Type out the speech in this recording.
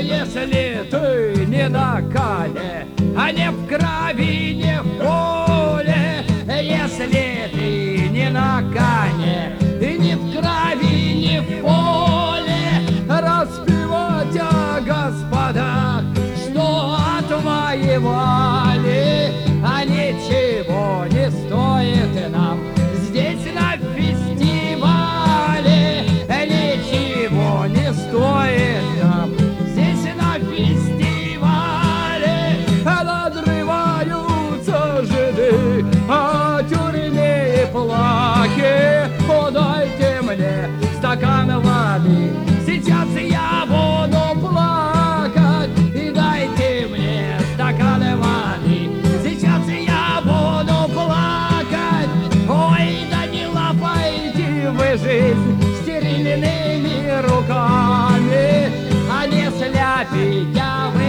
Если ты не на коне, а не в крови, не в поле, если ты не на коне, и не в крови, не в поле, распевать о господах, что отвоевали, а ничего не стоит нам здесь на фестивале, ничего не стоит нам здесь на фестивале. Надрываются жиды о тюрьме и плахе. Подайте мне стакан воды, сейчас я буду плакать. И дайте мне стакан воды, сейчас я буду плакать. Ой, да не лапайте вы жизнь стерильными руками, а не сляпите вы